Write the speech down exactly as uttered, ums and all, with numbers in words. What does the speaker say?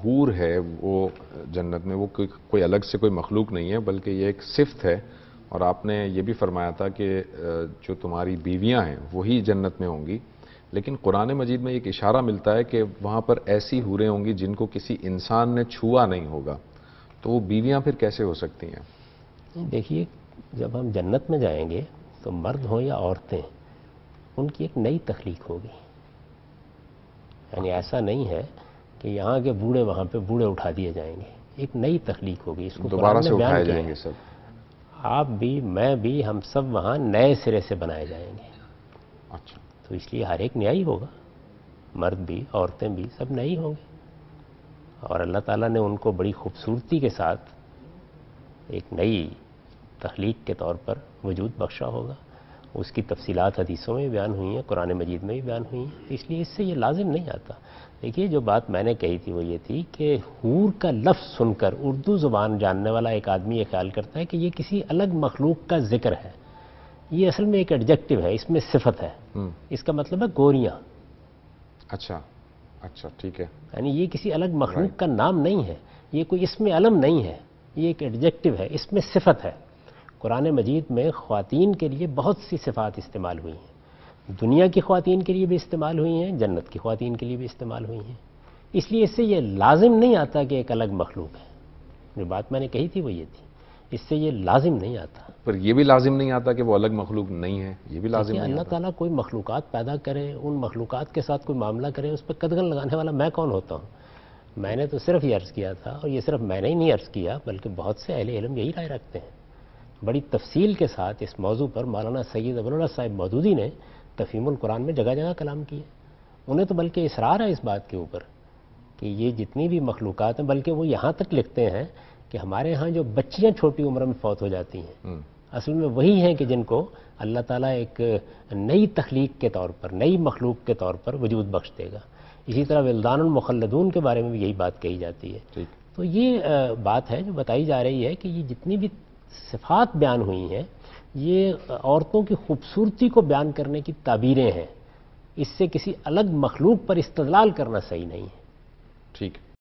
حور ہے وہ جنت میں وہ کوئی کوئی الگ سے کوئی مخلوق نہیں ہے بلکہ یہ ایک صفت ہے، اور آپ نے یہ بھی فرمایا تھا کہ جو تمہاری بیویاں ہیں وہی جنت میں ہوں گی، لیکن قرآن مجید میں ایک اشارہ ملتا ہے کہ وہاں پر ایسی حوریں ہوں گی جن کو کسی انسان نے چھوا نہیں ہوگا، تو وہ بیویاں پھر کیسے ہو سکتی ہیں؟ دیکھیے، جب ہم جنت میں جائیں گے تو مرد ہوں یا عورتیں ان کی ایک نئی تخلیق ہوگی. یعنی ایسا نہیں ہے کہ یہاں کے بوڑھے وہاں پہ بوڑھے اٹھا دیے جائیں گے، ایک نئی تخلیق ہوگی. اس کو دوبارہ قرآن نے سے بیان اٹھائے کیا جائیں ہے. گے سب. آپ بھی، میں بھی، ہم سب وہاں نئے سرے سے بنائے جائیں گے. اچھا. تو اس لیے ہر ایک نیا ہی ہوگا، مرد بھی عورتیں بھی سب نئے ہی ہوں گے. اور اللہ تعالیٰ نے ان کو بڑی خوبصورتی کے ساتھ ایک نئی تخلیق کے طور پر وجود بخشا ہوگا. اس کی تفصیلات حدیثوں میں بیان ہوئی ہیں، قرآن مجید میں بھی بیان ہوئی ہیں. اس لیے اس سے یہ لازم نہیں آتا. دیکھیے، جو بات میں نے کہی تھی وہ یہ تھی کہ حور کا لفظ سن کر اردو زبان جاننے والا ایک آدمی یہ خیال کرتا ہے کہ یہ کسی الگ مخلوق کا ذکر ہے. یہ اصل میں ایک ایڈجیکٹو ہے، اس میں صفت ہے. اس کا مطلب ہے گوریاں. اچھا اچھا ٹھیک ہے. یعنی یہ کسی الگ مخلوق کا نام نہیں ہے، یہ کوئی اسم علم نہیں ہے، یہ ایک ایڈجیکٹو ہے، اس میں صفت ہے. قرآن مجید میں خواتین کے لیے بہت سی صفات استعمال ہوئی ہیں. دنیا کی خواتین کے لیے بھی استعمال ہوئی ہیں، جنت کی خواتین کے لیے بھی استعمال ہوئی ہیں. اس لیے اس سے یہ لازم نہیں آتا کہ ایک الگ مخلوق ہے. جو بات میں نے کہی تھی وہ یہ تھی، اس سے یہ لازم نہیں آتا. پر یہ بھی لازم نہیں آتا کہ وہ الگ مخلوق نہیں ہے، یہ بھی لازم نہیں آتا. اللہ تعالیٰ کوئی مخلوقات پیدا کرے، ان مخلوقات کے ساتھ کوئی معاملہ کرے، اس پہ قدغن لگانے والا میں کون ہوتا ہوں؟ میں نے تو صرف یہ عرض کیا تھا، اور یہ صرف میں نے ہی نہیں عرض کیا بلکہ بہت سے اہل علم یہی رائے رکھتے ہیں. بڑی تفصیل کے ساتھ اس موضوع پر مولانا سید ابوالعلا صاحب مودودی نے تفہیم القرآن میں جگہ جگہ کلام کیے. انہیں تو بلکہ اصرار ہے اس بات کے اوپر کہ یہ جتنی بھی مخلوقات ہیں، بلکہ وہ یہاں تک لکھتے ہیں کہ ہمارے ہاں جو بچیاں چھوٹی عمر میں فوت ہو جاتی ہیں اصل میں وہی ہیں کہ جن کو اللہ تعالیٰ ایک نئی تخلیق کے طور پر، نئی مخلوق کے طور پر وجود بخش دے گا. اسی طرح ولدان المخلدون کے بارے میں بھی یہی بات کہی جاتی ہے. تو یہ بات ہے جو بتائی جا رہی ہے کہ یہ جتنی بھی صفات بیان ہوئی ہیں یہ عورتوں کی خوبصورتی کو بیان کرنے کی تعبیریں ہیں. اس سے کسی الگ مخلوق پر استدلال کرنا صحیح نہیں ہے. ٹھیک.